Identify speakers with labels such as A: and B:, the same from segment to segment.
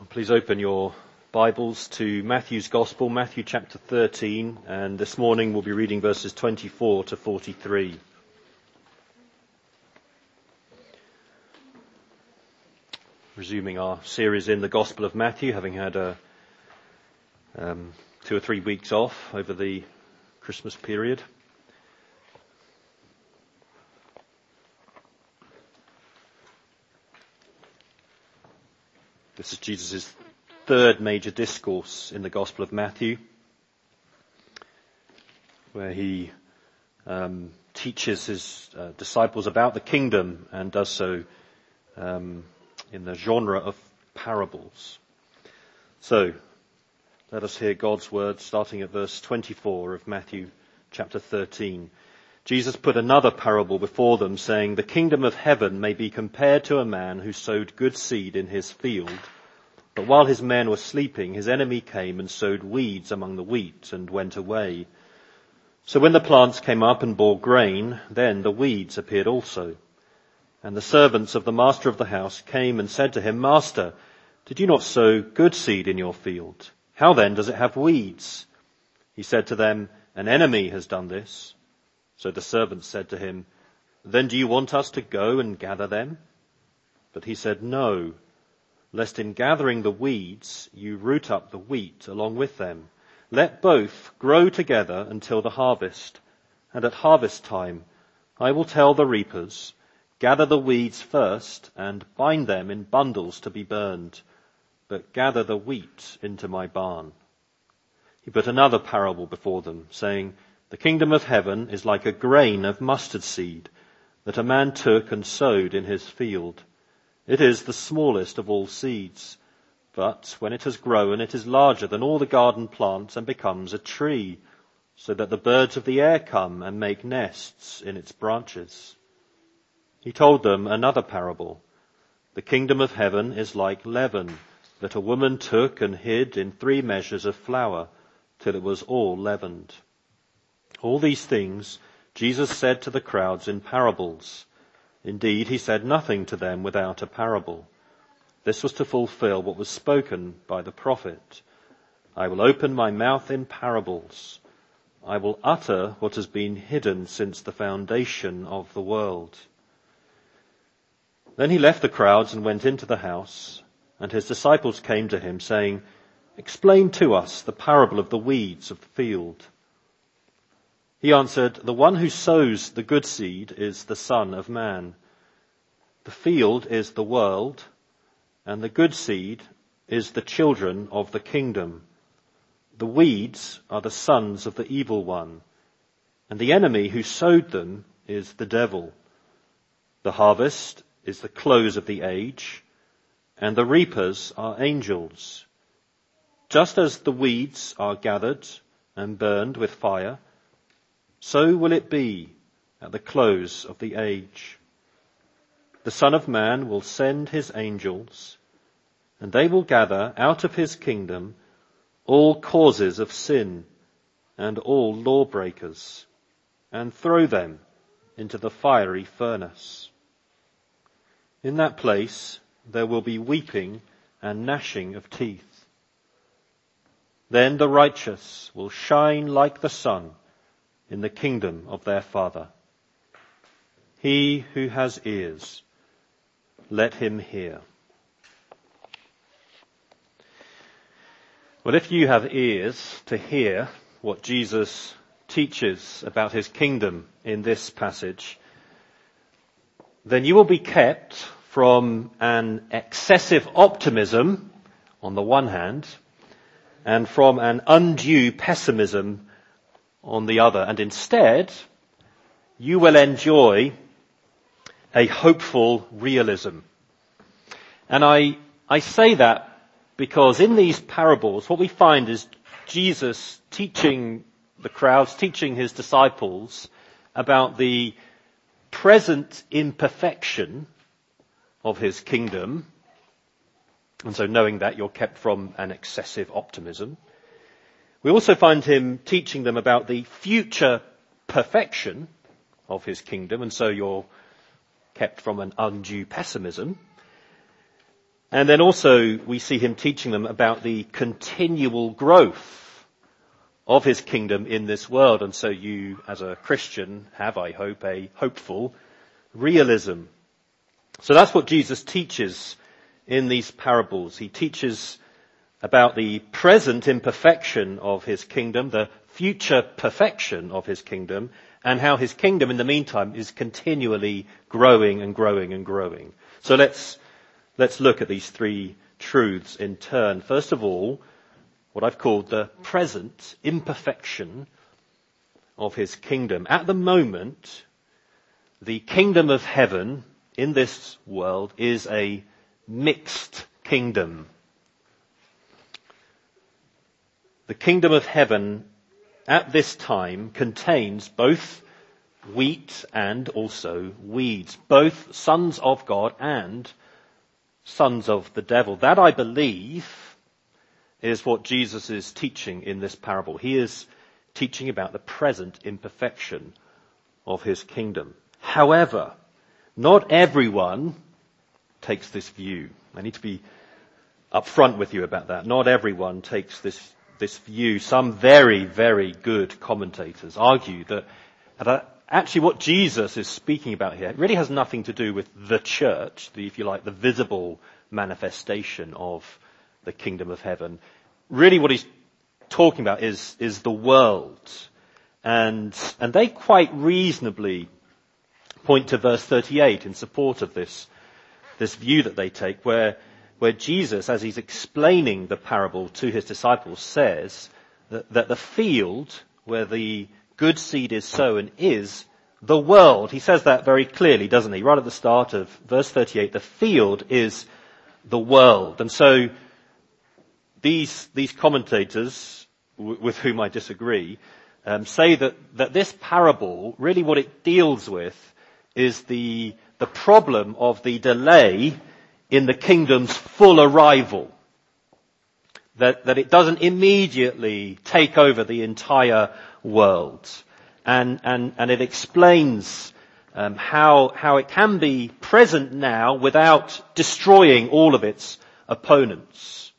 A: Please open your Bibles to Matthew's Gospel, Matthew chapter 13, and this morning we'll be reading verses 24 to 43. Resuming our series in the Gospel of Matthew, having had 2 or 3 weeks off over the Christmas period. This is Jesus' third major discourse in the Gospel of Matthew, where he teaches his disciples about the kingdom and does so in the genre of parables. So, let us hear God's word starting at verse 24 of Matthew chapter 13. Jesus put another parable before them, saying, "The kingdom of heaven may be compared to a man who sowed good seed in his field. But while his men were sleeping, his enemy came and sowed weeds among the wheat and went away. So when the plants came up and bore grain, then the weeds appeared also. And the servants of the master of the house came and said to him, 'Master, did you not sow good seed in your field? How then does it have weeds?' He said to them, 'An enemy has done this.' So the servants said to him, 'Then do you want us to go and gather them?' But he said, 'No, lest in gathering the weeds you root up the wheat along with them. Let both grow together until the harvest. And at harvest time I will tell the reapers, gather the weeds first and bind them in bundles to be burned, but gather the wheat into my barn.' He put another parable before them, saying, 'The kingdom of heaven is like a grain of mustard seed that a man took and sowed in his field. It is the smallest of all seeds, but when it has grown, it is larger than all the garden plants and becomes a tree, so that the birds of the air come and make nests in its branches.' He told them another parable. 'The kingdom of heaven is like leaven that a woman took and hid in 3 measures of flour till it was all leavened.' All these things Jesus said to the crowds in parables. Indeed, he said nothing to them without a parable. This was to fulfill what was spoken by the prophet. 'I will open my mouth in parables. I will utter what has been hidden since the foundation of the world.' Then he left the crowds and went into the house, and his disciples came to him, saying, 'Explain to us the parable of the weeds of the field.' He answered, 'The one who sows the good seed is the Son of Man. The field is the world, and the good seed is the children of the kingdom. The weeds are the sons of the evil one, and the enemy who sowed them is the devil. The harvest is the close of the age, and the reapers are angels. Just as the weeds are gathered and burned with fire, so will it be at the close of the age. The Son of Man will send his angels, and they will gather out of his kingdom all causes of sin and all lawbreakers, and throw them into the fiery furnace. In that place there will be weeping and gnashing of teeth. Then the righteous will shine like the sun in the kingdom of their Father. He who has ears, let him hear." Well, if you have ears to hear what Jesus teaches about his kingdom in this passage, then you will be kept from an excessive optimism on the one hand, and from an undue pessimism on the other. And instead, you will enjoy a hopeful realism. And I say that because in these parables, what we find is Jesus teaching the crowds, teaching his disciples about the present imperfection of his kingdom. And so knowing that, you're kept from an excessive optimism. We also find him teaching them about the future perfection of his kingdom, and so you're kept from an undue pessimism. And then also we see him teaching them about the continual growth of his kingdom in this world. And so you, as a Christian, have, I hope, a hopeful realism. So that's what Jesus teaches in these parables. He teaches about the present imperfection of his kingdom, the future perfection of his kingdom, and how his kingdom in the meantime is continually growing and growing and growing. So let's look at these three truths in turn. First of all, what I've called the present imperfection of his kingdom. At the moment, the kingdom of heaven in this world is a mixed kingdom. The kingdom of heaven at this time contains both wheat and also weeds, both sons of God and sons of the devil. That, I believe, is what Jesus is teaching in this parable. He is teaching about the present imperfection of his kingdom. However, not everyone takes this view. I need to be upfront with you about that. Not everyone takes this view. Some very, very good commentators argue that actually what Jesus is speaking about here really has nothing to do with the church, if you like, the visible manifestation of the kingdom of heaven. Really what he's talking about is the world. And they quite reasonably point to verse 38 in support of this view that they take, where Jesus, as he's explaining the parable to his disciples, says that the field where the good seed is sown is the world. He says that very clearly, doesn't he? Right at the start of verse 38, the field is the world. And so these commentators, with whom I disagree, say that this parable, really what it deals with is the problem of the delay in the kingdom's full arrival. That it doesn't immediately take over the entire world. And it explains how it can be present now without destroying all of its opponents.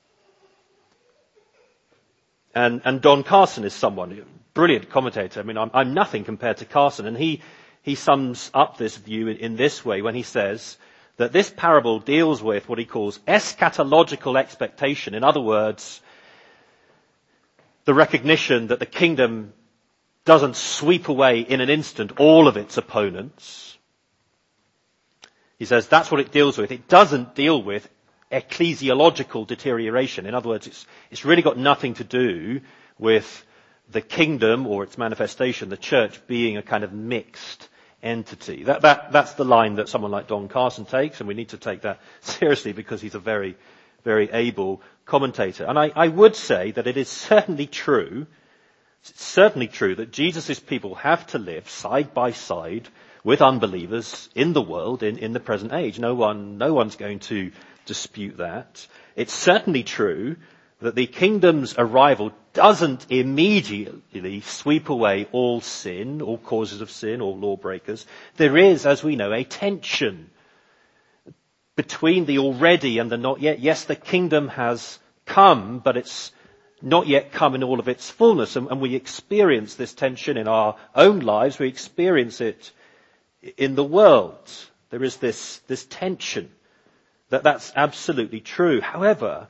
A: And Don Carson is someone, a brilliant commentator. I mean, I'm nothing compared to Carson, and he sums up this view in this way when he says that this parable deals with what he calls eschatological expectation. In other words, the recognition that the kingdom doesn't sweep away in an instant all of its opponents. He says that's what it deals with. It doesn't deal with ecclesiological deterioration. In other words, it's really got nothing to do with the kingdom or its manifestation, the church, being a kind of mixed entity. That's the line that someone like Don Carson takes, and we need to take that seriously because he's a very, very able commentator. And I would say that it is certainly true that Jesus' people have to live side by side with unbelievers in the world in the present age. No one's going to dispute that. It's certainly true that the kingdom's arrival doesn't immediately sweep away all sin, all causes of sin, all lawbreakers. There is, as we know, a tension between the already and the not yet. Yes, the kingdom has come, but it's not yet come in all of its fullness. And we experience this tension in our own lives. We experience it in the world. There is this tension. That's absolutely true. However,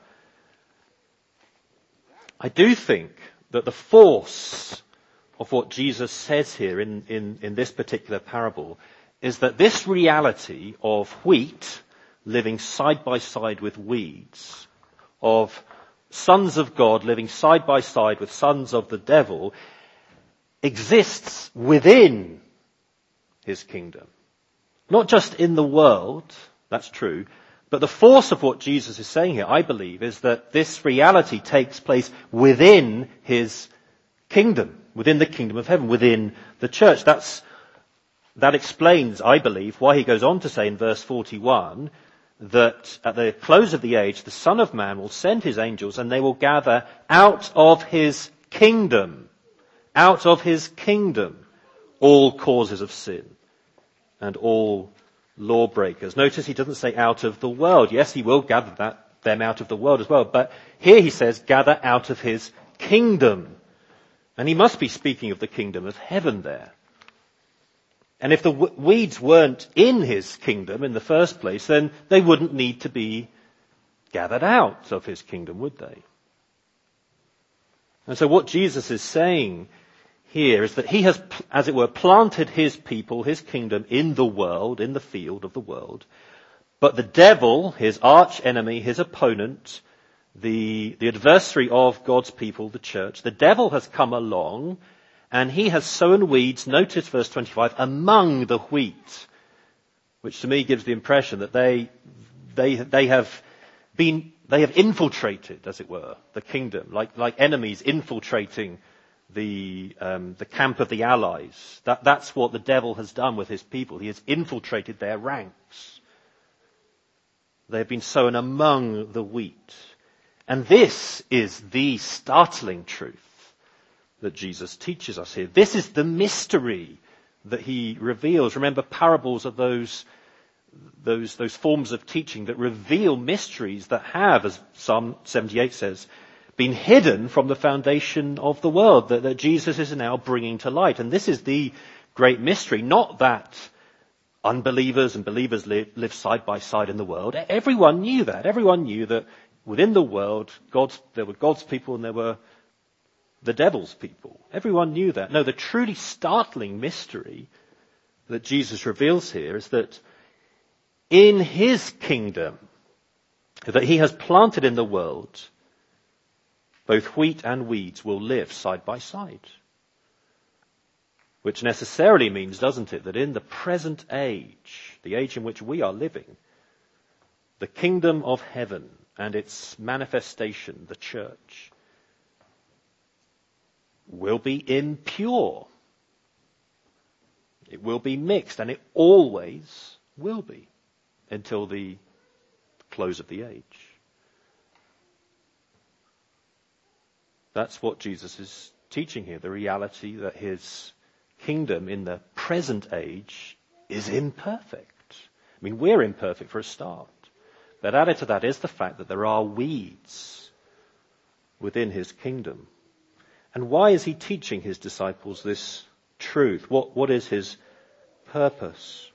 A: I do think that the force of what Jesus says here in this particular parable is that this reality of wheat living side by side with weeds, of sons of God living side by side with sons of the devil, exists within his kingdom. Not just in the world, that's true, but the force of what Jesus is saying here, I believe, is that this reality takes place within his kingdom, within the kingdom of heaven, within the church. That explains, I believe, why he goes on to say in verse 41 that at the close of the age, the Son of Man will send his angels and they will gather out of his kingdom, all causes of sin and all lawbreakers. Notice he doesn't say out of the world. Yes, he will gather them out of the world as well. But here he says gather out of his kingdom. And he must be speaking of the kingdom of heaven there. And if the weeds weren't in his kingdom in the first place, then they wouldn't need to be gathered out of his kingdom, would they? And so what Jesus is saying here is that he has, as it were, planted his people, his kingdom in the world, in the field of the world. But the devil, his arch enemy, his opponent, the adversary of God's people, the church, the devil has come along and he has sown weeds, notice verse 25, among the wheat, which to me gives the impression that they have infiltrated, as it were, the kingdom, like enemies infiltrating the camp of the allies. That's what the devil has done with his people. He has infiltrated their ranks. They have been sown among the wheat. And this is the startling truth that Jesus teaches us here. This is the mystery that he reveals. Remember, parables are those forms of teaching that reveal mysteries that have, as Psalm 78 says, been hidden from the foundation of the world, that Jesus is now bringing to light. And this is the great mystery, not that unbelievers and believers live side by side in the world. Everyone knew that. Everyone knew that within the world, there were God's people and there were the devil's people. Everyone knew that. No, the truly startling mystery that Jesus reveals here is that in his kingdom that he has planted in the world, both wheat and weeds will live side by side. Which necessarily means, doesn't it, that in the present age, the age in which we are living, the kingdom of heaven and its manifestation, the church, will be impure. It will be mixed, and it always will be until the close of the age. That's what Jesus is teaching here, the reality that his kingdom in the present age is imperfect. I mean, we're imperfect for a start. But added to that is the fact that there are weeds within his kingdom. And why is he teaching his disciples this truth? What is his purpose?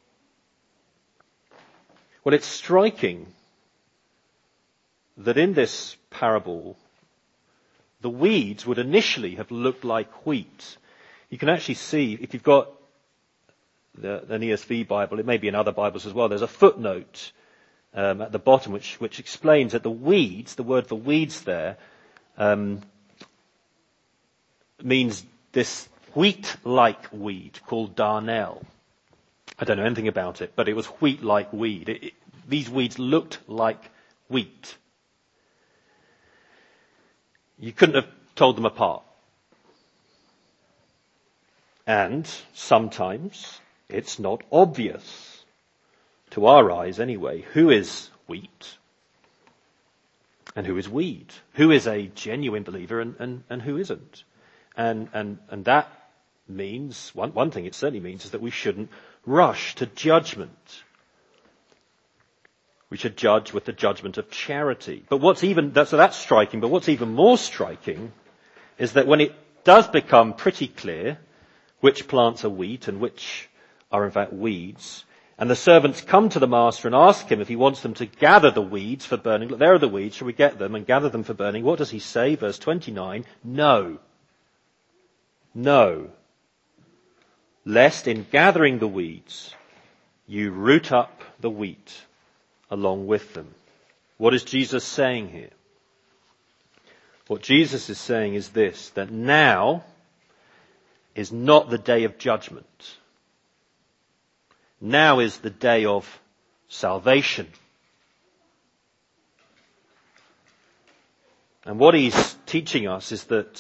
A: Well, it's striking that in this parable, the weeds would initially have looked like wheat. You can actually see, if you've got an ESV Bible, it may be in other Bibles as well, there's a footnote at the bottom which explains that the weeds, the word for weeds there, means this wheat-like weed called darnel. I don't know anything about it, but it was wheat-like weed. These weeds looked like wheat. You couldn't have told them apart. And sometimes it's not obvious, to our eyes anyway, who is wheat and who is weed, who is a genuine believer and who isn't. And that means, one thing it certainly means is that we shouldn't rush to judgment. We should judge with the judgment of charity. But so that's striking, but what's even more striking is that when it does become pretty clear which plants are wheat and which are in fact weeds, and the servants come to the master and ask him if he wants them to gather the weeds for burning. Look, there are the weeds, shall we get them and gather them for burning? What does he say? Verse 29, no. No. Lest in gathering the weeds, you root up the wheat along with them. What is Jesus saying here? What Jesus is saying is this, that now is not the day of judgment. Now is the day of salvation. And what he's teaching us is that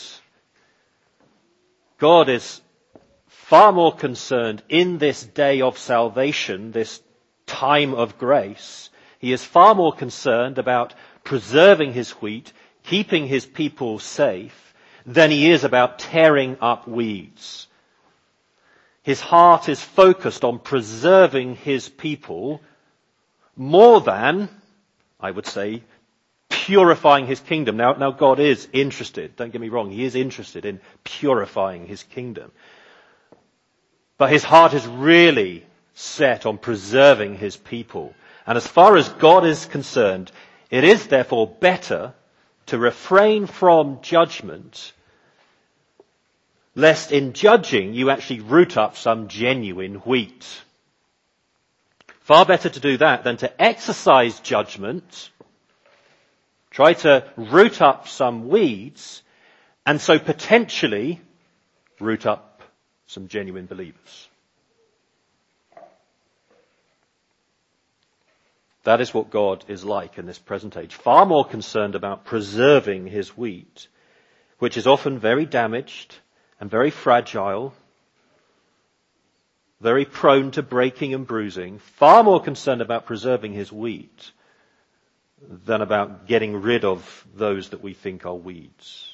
A: God is far more concerned in this day of salvation, this time of grace. He is far more concerned about preserving his wheat, keeping his people safe, than he is about tearing up weeds. His heart is focused on preserving his people more than, I would say, purifying his kingdom. Now God is interested, don't get me wrong, he is interested in purifying his kingdom. But his heart is really set on preserving his people. And as far as God is concerned, it is therefore better to refrain from judgment, lest in judging you actually root up some genuine wheat. Far better to do that than to exercise judgment, try to root up some weeds, and so potentially root up some genuine believers. That is what God is like in this present age. Far more concerned about preserving his wheat, which is often very damaged and very fragile, very prone to breaking and bruising. Far more concerned about preserving his wheat than about getting rid of those that we think are weeds.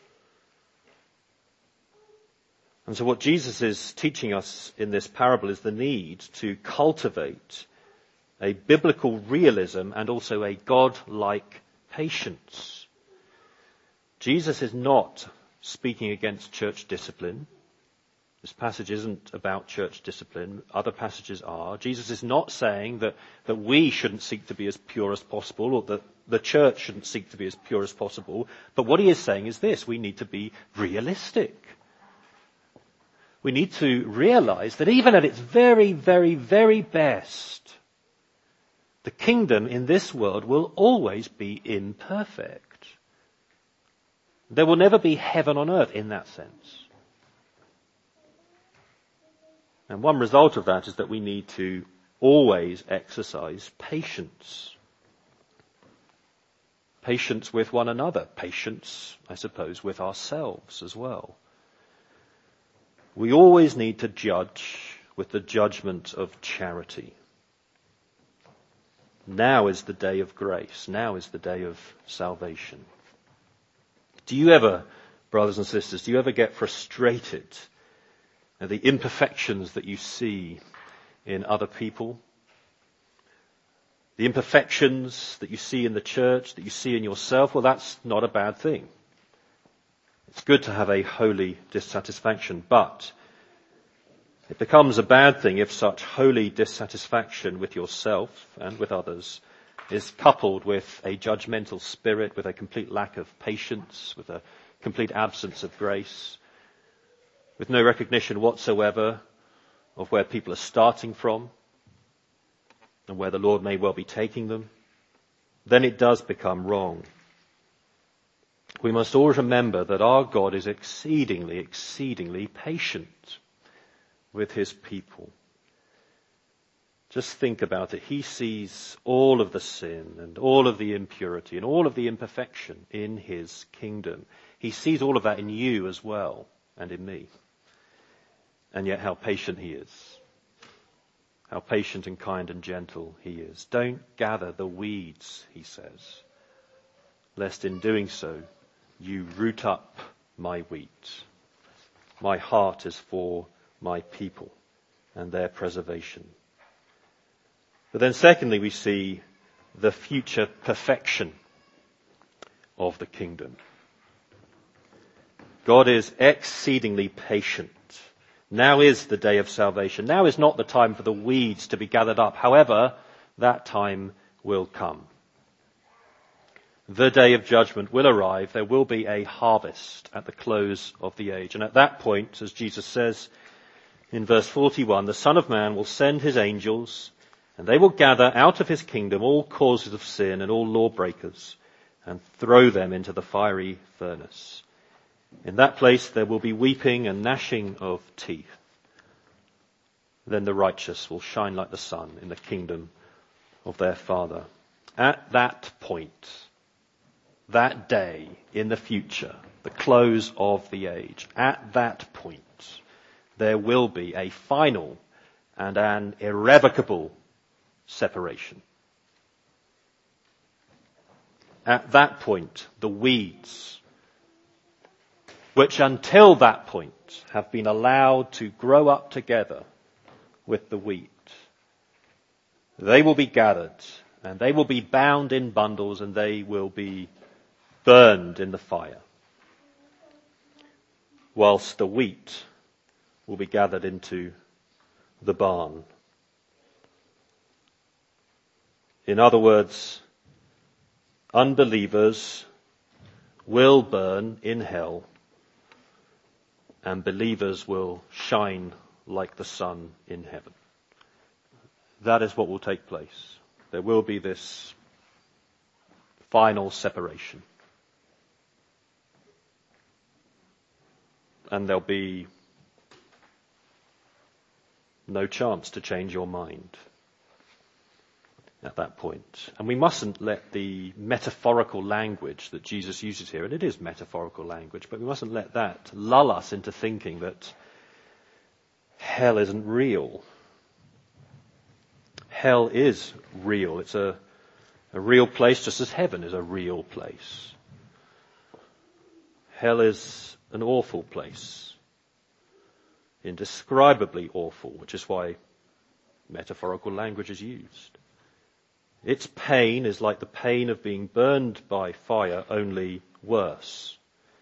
A: And so what Jesus is teaching us in this parable is the need to cultivate a biblical realism and also a God-like patience. Jesus is not speaking against church discipline. This passage isn't about church discipline. Other passages are. Jesus is not saying that we shouldn't seek to be as pure as possible, or that the church shouldn't seek to be as pure as possible. But what he is saying is this: we need to be realistic. We need to realize that even at its very, very, very best, the kingdom in this world will always be imperfect. There will never be heaven on earth in that sense. And one result of that is that we need to always exercise patience. Patience with one another. Patience, I suppose, with ourselves as well. We always need to judge with the judgment of charity. Now is the day of grace. Now is the day of salvation. Do you ever, brothers and sisters, do you ever get frustrated at the imperfections that you see in other people? The imperfections that you see in the church, that you see in yourself? Well, that's not a bad thing. It's good to have a holy dissatisfaction, but it becomes a bad thing if such holy dissatisfaction with yourself and with others is coupled with a judgmental spirit, with a complete lack of patience, with a complete absence of grace, with no recognition whatsoever of where people are starting from and where the Lord may well be taking them. Then it does become wrong. We must always remember that our God is exceedingly, exceedingly patient with his people. Just think about it. He sees all of the sin and all of the impurity and all of the imperfection in his kingdom. He sees all of that in you as well and in me. And yet how patient he is. How patient and kind and gentle he is. Don't gather the weeds, he says, lest in doing so you root up my wheat. My heart is for my people and their preservation. But then secondly, we see the future perfection of the kingdom. God is exceedingly patient. Now is the day of salvation. Now is not the time for the weeds to be gathered up. However, that time will come. The day of judgment will arrive. There will be a harvest at the close of the age. And at that point, as Jesus says in verse 41, the Son of Man will send his angels, and they will gather out of his kingdom all causes of sin and all lawbreakers, and throw them into the fiery furnace. In that place there will be weeping and gnashing of teeth. Then the righteous will shine like the sun in the kingdom of their Father. At that point, that day in the future, the close of the age, at that point, there will be a final and an irrevocable separation. At that point, the weeds which until that point have been allowed to grow up together with the wheat. They will be gathered, and they will be bound in bundles, and they will be burned in the fire, whilst the wheat will be gathered into the barn. In other words, unbelievers will burn in hell, and believers will shine like the sun in heaven. That is what will take place. There will be this final separation. And there'll be no chance to change your mind at that point. And we mustn't let the metaphorical language that Jesus uses here, and it is metaphorical language, but we mustn't let that lull us into thinking that hell isn't real. Hell is real. It's a real place, just as heaven is a real place. Hell is an awful place, indescribably awful, which is why metaphorical language is used. Its pain is like the pain of being burned by fire, only worse.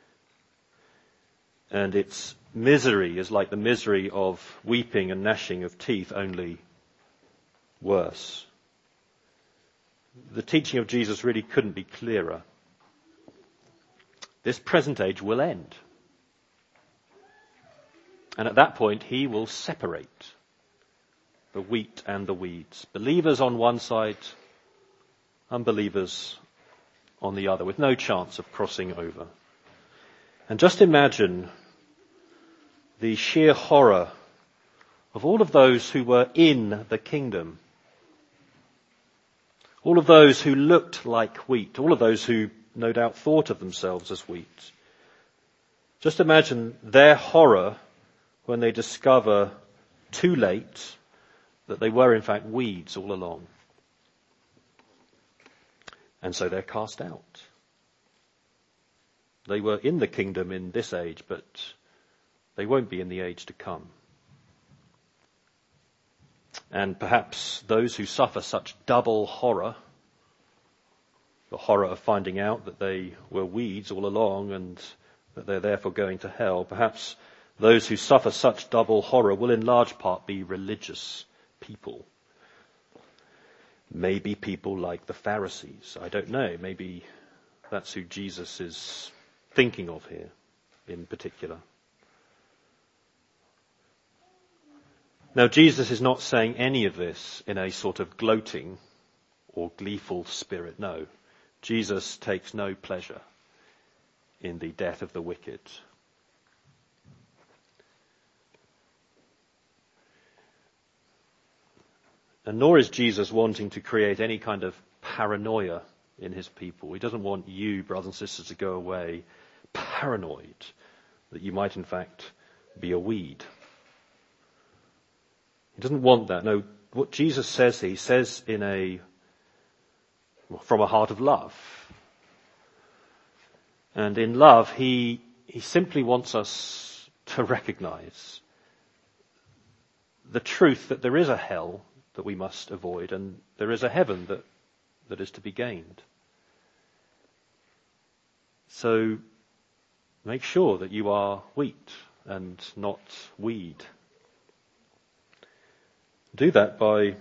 A: And its misery is like the misery of weeping and gnashing of teeth, only worse. The teaching of Jesus really couldn't be clearer. This present age will end. And at that point, he will separate the wheat and the weeds. Believers on one side, unbelievers on the other, with no chance of crossing over. And just imagine the sheer horror of all of those who were in the kingdom. All of those who looked like wheat. All of those who no doubt thought of themselves as wheat. Just imagine their horror when they discover too late that they were in fact weeds all along. And so they're cast out. They were in the kingdom in this age, but they won't be in the age to come. And perhaps those who suffer such double horror, the horror of finding out that they were weeds all along and that they're therefore going to hell, perhaps those who suffer such double horror will in large part be religious people. Maybe people like the Pharisees. I don't know. Maybe that's who Jesus is thinking of here in particular. Now, Jesus is not saying any of this in a sort of gloating or gleeful spirit. No, Jesus takes no pleasure in the death of the wicked. And nor is Jesus wanting to create any kind of paranoia in his people. He doesn't want you, brothers and sisters, to go away paranoid that you might in fact be a weed. He doesn't want that. No, what Jesus says, he says from a heart of love. And in love, he simply wants us to recognize the truth that there is a hell that we must avoid, and there is a heaven that is to be gained. So make sure that you are wheat and not weed. Do that by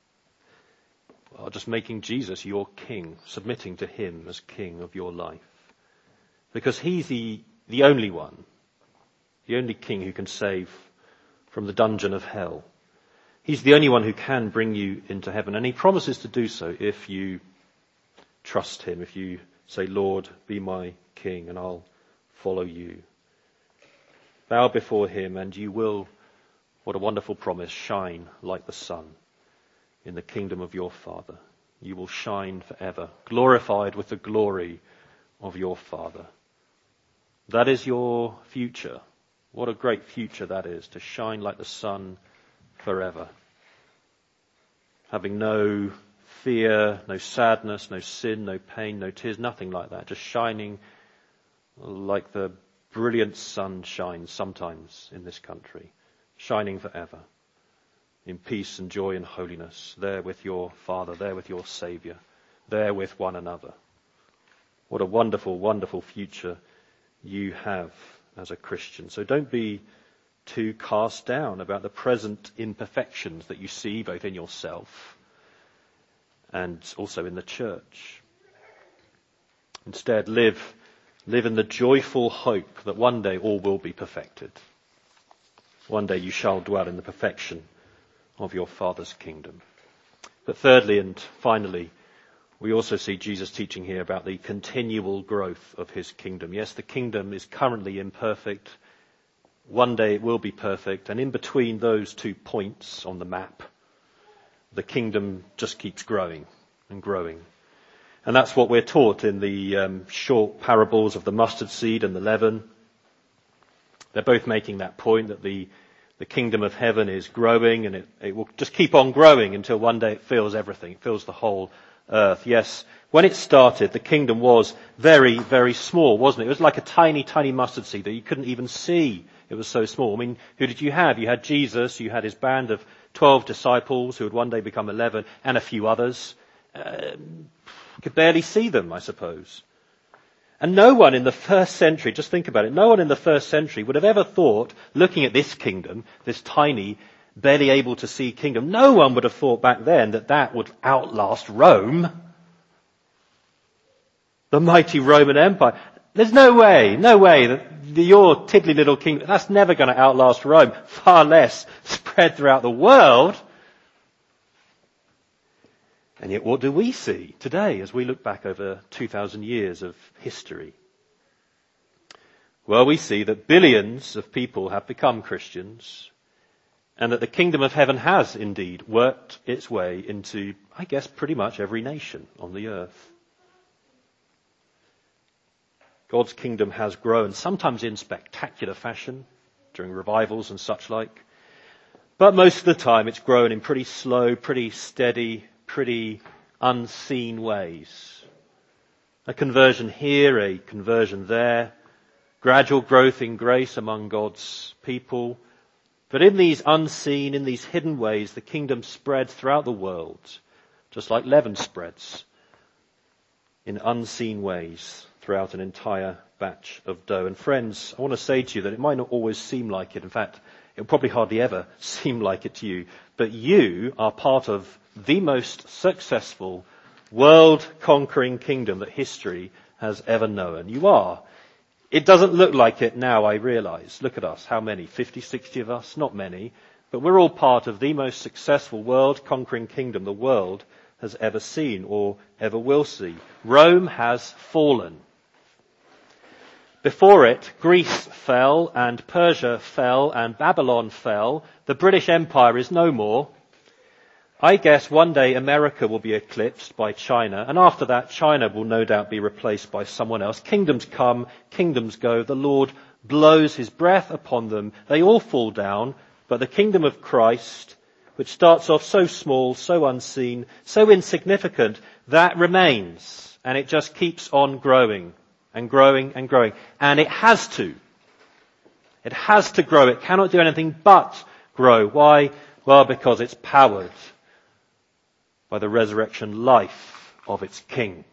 A: just making Jesus your king, submitting to him as king of your life. Because he's the only one, the only king who can save from the dungeon of hell. He's the only one who can bring you into heaven, and he promises to do so if you trust him, if you say, Lord, be my king, and I'll follow you. Bow before him, and you will, what a wonderful promise, shine like the sun in the kingdom of your Father. You will shine forever, glorified with the glory of your Father. That is your future. What a great future that is, to shine like the sun forever. Having no fear, no sadness, no sin, no pain, no tears, nothing like that. Just shining like the brilliant sun shines sometimes in this country, shining forever, in peace and joy and holiness, there with your Father, there with your Saviour, there with one another. What a wonderful, wonderful future you have as a Christian. So don't be too cast down about the present imperfections that you see both in yourself and also in the church. Instead, live in the joyful hope that one day all will be perfected. One day you shall dwell in the perfection of your Father's kingdom. But thirdly and finally, we also see Jesus teaching here about the continual growth of his kingdom. Yes, the kingdom is currently imperfect. One day it will be perfect. And in between those 2 points on the map, the kingdom just keeps growing and growing. And that's what we're taught in the short parables of the mustard seed and the leaven. They're both making that point that the kingdom of heaven is growing, and it will just keep on growing until one day it fills everything. It fills the whole earth. Yes, when it started, the kingdom was very, very small, wasn't it? It was like a tiny, tiny mustard seed that you couldn't even see. It was so small. I mean, who did you have? You had Jesus, you had his band of 12 disciples who would one day become 11, and a few others. You could barely see them, I suppose. And no one in the first century, just think about it, no one in the first century would have ever thought, looking at this kingdom, this tiny, barely able to see kingdom, no one would have thought back then that that would outlast Rome, the mighty Roman Empire. There's no way that your tiddly little kingdom, that's never going to outlast Rome, far less spread throughout the world. And yet what do we see today as we look back over 2,000 years of history? Well, we see that billions of people have become Christians, and that the kingdom of heaven has indeed worked its way into, I guess, pretty much every nation on the earth. God's kingdom has grown, sometimes in spectacular fashion, during revivals and such like. But most of the time it's grown in pretty slow, pretty steady, pretty unseen ways. A conversion here, a conversion there, gradual growth in grace among God's people. But in these unseen, in these hidden ways, the kingdom spread throughout the world, just like leaven spreads in unseen ways throughout an entire batch of dough. And friends, I want to say to you that it might not always seem like it. In fact, it'll probably hardly ever seem like it to you. But you are part of the most successful, world-conquering kingdom that history has ever known. You are. It doesn't look like it now, I realize. Look at us. How many? 50, 60 of us? Not many. But we're all part of the most successful world-conquering kingdom the world has ever seen or ever will see. Rome has fallen. Before it, Greece fell and Persia fell and Babylon fell. The British Empire is no more. I guess one day America will be eclipsed by China, and after that China will no doubt be replaced by someone else. Kingdoms come, kingdoms go. The Lord blows his breath upon them. They all fall down, but the kingdom of Christ, which starts off so small, so unseen, so insignificant, that remains, and it just keeps on growing and growing and growing. And it has to. It has to grow. It cannot do anything but grow. Why? Well, because it's powered by the resurrection life of its King.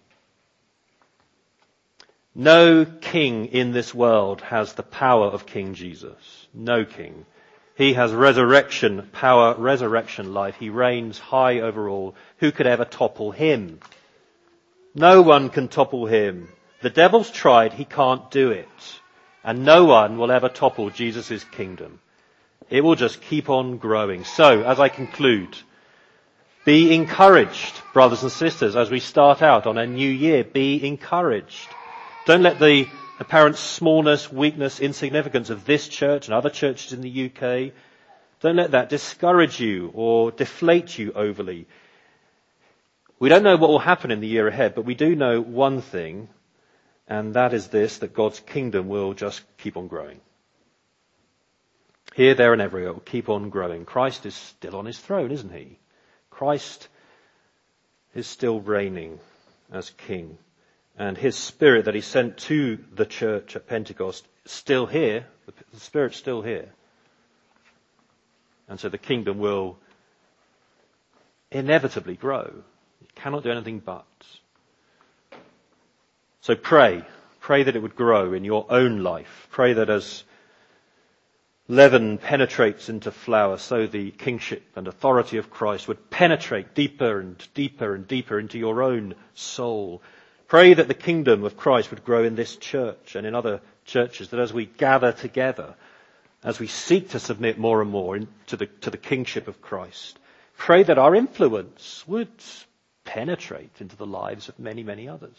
A: No king in this world has the power of King Jesus. No king. He has resurrection power, resurrection life. He reigns high over all. Who could ever topple him? No one can topple him. The devil's tried, he can't do it. And no one will ever topple Jesus' kingdom. It will just keep on growing. So, as I conclude, be encouraged, brothers and sisters, as we start out on a new year. Be encouraged. Don't let the apparent smallness, weakness, insignificance of this church and other churches in the UK, don't let that discourage you or deflate you overly. We don't know what will happen in the year ahead, but we do know one thing, and that is this, that God's kingdom will just keep on growing. Here, there and everywhere, it will keep on growing. Christ is still on his throne, isn't he? Christ is still reigning as King. And his Spirit that he sent to the church at Pentecost still here. The Spirit's still here. And so the kingdom will inevitably grow. You cannot do anything but. So pray. Pray that it would grow in your own life. Pray that as leaven penetrates into flour, so the kingship and authority of Christ would penetrate deeper and deeper and deeper into your own soul. Pray that the kingdom of Christ would grow in this church and in other churches, that as we gather together, as we seek to submit more and more to the kingship of Christ, pray that our influence would penetrate into the lives of many, many others.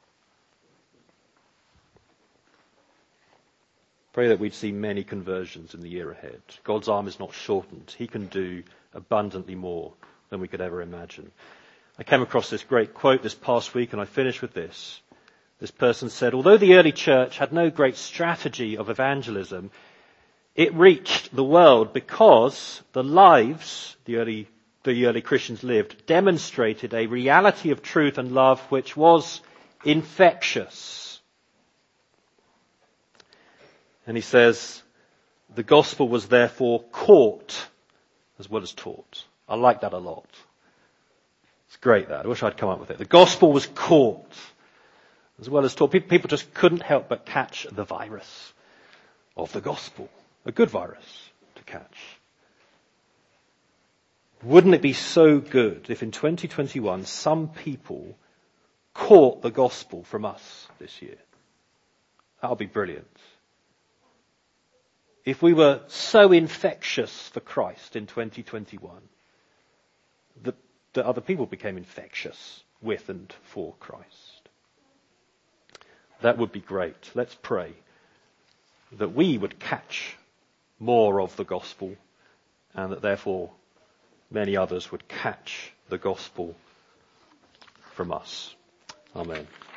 A: Pray that we'd see many conversions in the year ahead. God's arm is not shortened. He can do abundantly more than we could ever imagine. I came across this great quote this past week, and I finish with this. This person said, although the early church had no great strategy of evangelism, it reached the world because the lives the early Christians lived demonstrated a reality of truth and love which was infectious. And he says, the gospel was therefore caught as well as taught. I like that a lot. It's great that. I wish I'd come up with it. The gospel was caught as well as taught. People just couldn't help but catch the virus of the gospel. A good virus to catch. Wouldn't it be so good if in 2021 some people caught the gospel from us this year? That would be brilliant. If we were so infectious for Christ in 2021 that other people became infectious with and for Christ. That would be great. Let's pray that we would catch more of the gospel and that therefore many others would catch the gospel from us. Amen.